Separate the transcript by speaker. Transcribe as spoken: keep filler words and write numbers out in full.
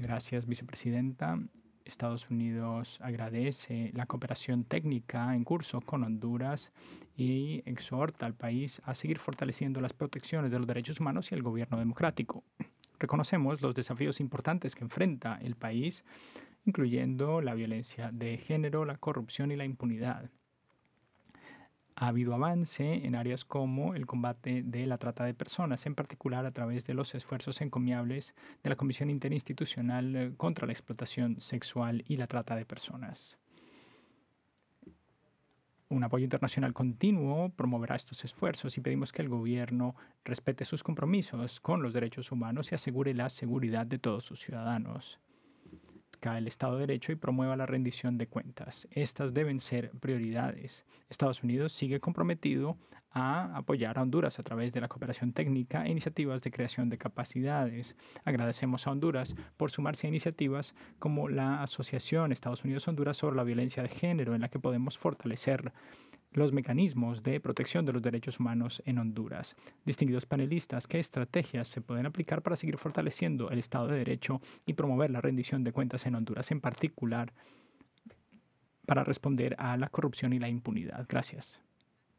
Speaker 1: Gracias, vicepresidenta. Estados Unidos agradece la cooperación técnica en curso con Honduras y exhorta al país a seguir fortaleciendo las protecciones de los derechos humanos y el gobierno democrático. Reconocemos los desafíos importantes que enfrenta el país, incluyendo la violencia de género, la corrupción y la impunidad. Ha habido avance en áreas como el combate de la trata de personas, en particular a través de los esfuerzos encomiables de la Comisión Interinstitucional eh, contra la Explotación Sexual y la Trata de Personas. Un apoyo internacional continuo promoverá estos esfuerzos y pedimos que el gobierno respete sus compromisos con los derechos humanos y asegure la seguridad de todos sus ciudadanos, el Estado de Derecho y promueva la rendición de cuentas. Estas deben ser prioridades. Estados Unidos sigue comprometido a apoyar a Honduras a través de la cooperación técnica e iniciativas de creación de capacidades. Agradecemos a Honduras por sumarse a iniciativas como la Asociación Estados Unidos-Honduras sobre la violencia de género, en la que podemos fortalecer los mecanismos de protección de los derechos humanos en Honduras. Distinguidos panelistas, ¿qué estrategias se pueden aplicar para seguir fortaleciendo el Estado de Derecho y promover la rendición de cuentas en Honduras, en particular para responder a la corrupción y la impunidad? Gracias.